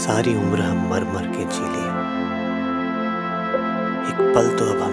सारी उम्र हम मर मर के जी लिए, एक पल तो अब